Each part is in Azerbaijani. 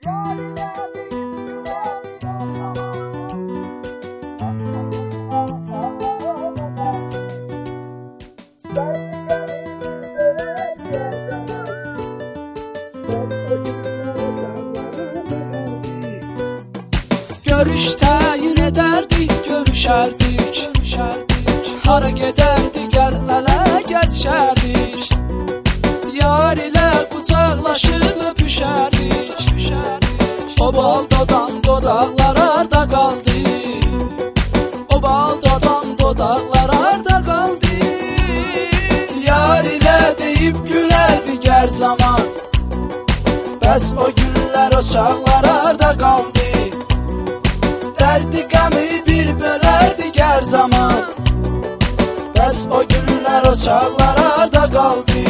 Görüşte yine derdik, görüşerdik. Hara giderdik, gel ele gezişerdik. Yar ile kucaklaşıp öpüşerdik. O bal dodan dodaklar arda kaldı. O bal dodan dodaklar arda kaldı. Yar ile deyip gülerdik her zaman. Bəs o günler o çağlar arda kaldı. Derdi qəmi bir bölərdik hər zaman. Bəs o günlər o çağlar arda qaldı.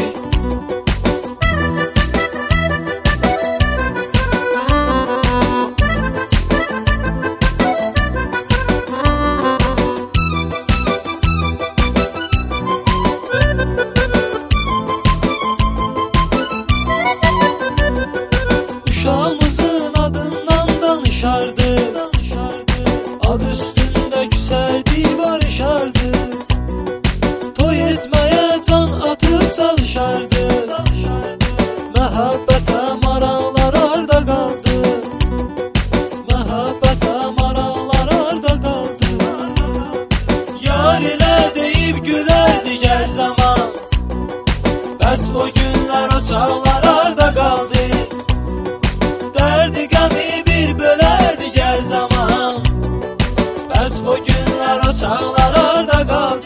Uşağımızın adından danışardı. Ad üstünde küserdi, barışardı. Toy etmeye can atıp çalışardı. Mehabbete maraqlar arda kaldı. Mehabbete maraqlar arda kaldı. Yar ile deyip gülerdik her zaman. Bəs o günler o çağlar arda kaldı. Derdi qəmi bir bölerdik her zaman. Bəs o günlər o çağlar arda qaldı.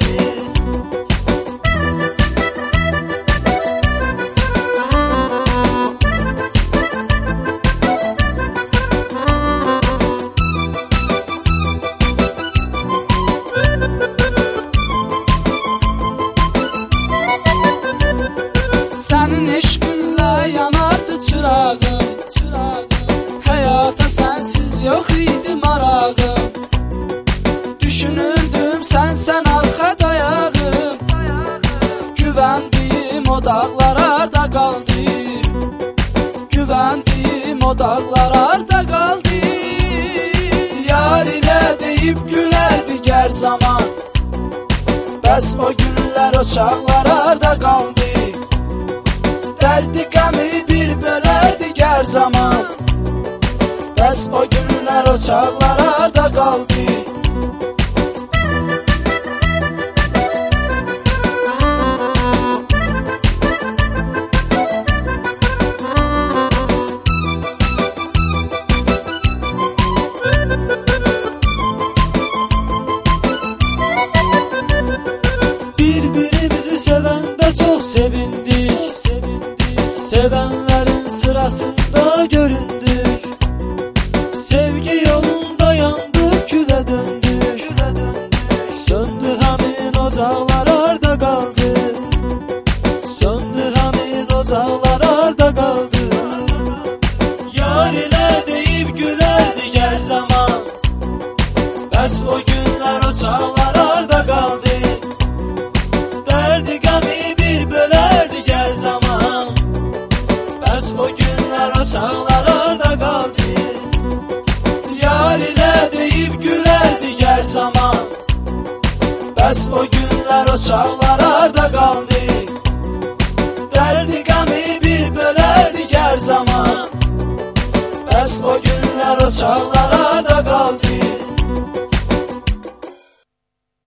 Sənin eşqinlə yanardı çırağım. Həyata sənsiz yox idi marağım. Düşünürdüm sən arxa dayağım. Güvəndim o dağlar arda qaldı. Güvəndim o dağlar arda qaldı. Yar ilə deyib gülərdik hər zaman. Bəs o günlər o çağlar arda qaldı. Dərdi qəmi bir bölərdik hər zaman. Bəs o günlər o çağlar arda qaldı. Birbirimizi sevəndə çox sevindik. Sevenlerin sırasında göründük. Sevgi yolunda yandık, külə döndük. Söndü həmin ocaqlar arda qaldı. Söndü həmin ocaqlar arda qaldı. Yar ilə deyib gülərdik hər zaman. Bəs o günlər o çağlar arda qaldı. Dərdi qəmi bir bölərdik hər zaman. Bəs o günlər o çağlar arda qaldı. Yar ilə deyib gülərdik hər zaman. Bəs o günlər o çağlar arda qaldı. Dərdi qəmi bir bölərdik hər zaman. Bəs o günlər o çağlar